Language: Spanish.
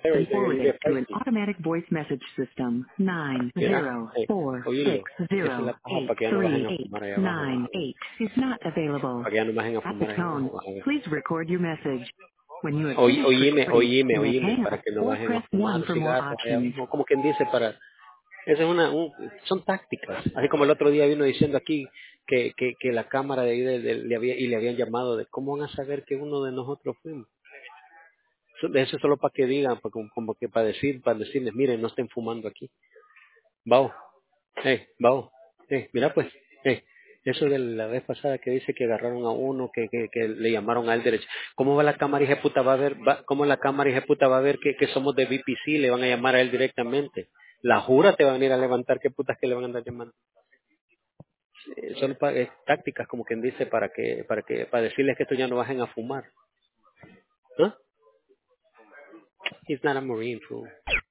been Very, they're going to forwarded get to an pricey. automatic voice message system. Mira, oílo, esa es la caja para que ya no bajen a fumar allá abajo, vas a ver. 9040608838 is not available. Para que ya no bajen a At the fumar allá tone, abajo, vas a ver. please record your message. When you have finished recording, you may Oíme, hang para up que no or bajen a press fumar 1 for more cigarros allá options. abajo, como quien dice, para, esa es son tácticas. Así como el otro día vino diciendo aquí que la cámara de ahí le habían llamado de cómo van a saber que uno de nosotros fuimos. Eso solo para que digan, como que para decirles, miren, no estén fumando aquí. Vamos, vamos, mira pues, eso de la vez pasada que dice que agarraron a uno, que le llamaron a él derecho. ¿Cómo va la cámara hija de puta va a ver, cómo la cámara hija de puta va a ver que somos de VPC, le van a llamar a él directamente? La jura te va a venir a levantar, qué putas que le van a andar llamando. Son tácticas como quien dice para decirles que esto ya no bajen a fumar. ¿No? He's not a Marine fool.